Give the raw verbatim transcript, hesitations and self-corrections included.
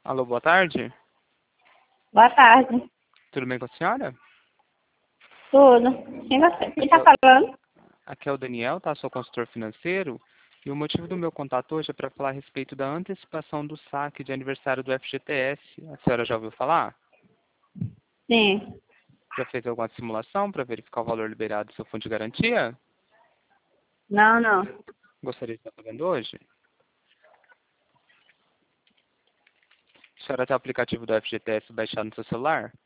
Alô, boa tarde. Boa tarde. Tudo bem com a senhora? Tudo. Quem você? Quem Aqui é, tá o- falando? aqui é o Daniel, tá? Sou consultor financeiro. E o motivo do meu contato hoje é para falar a respeito da antecipação do saque de aniversário do F G T S. A senhora já ouviu falar? Sim. Já fez alguma simulação para verificar o valor liberado do seu fundo de garantia? Não, não. Gostaria de estar pagando hoje? A senhora tem o aplicativo do F G T S baixado no seu celular?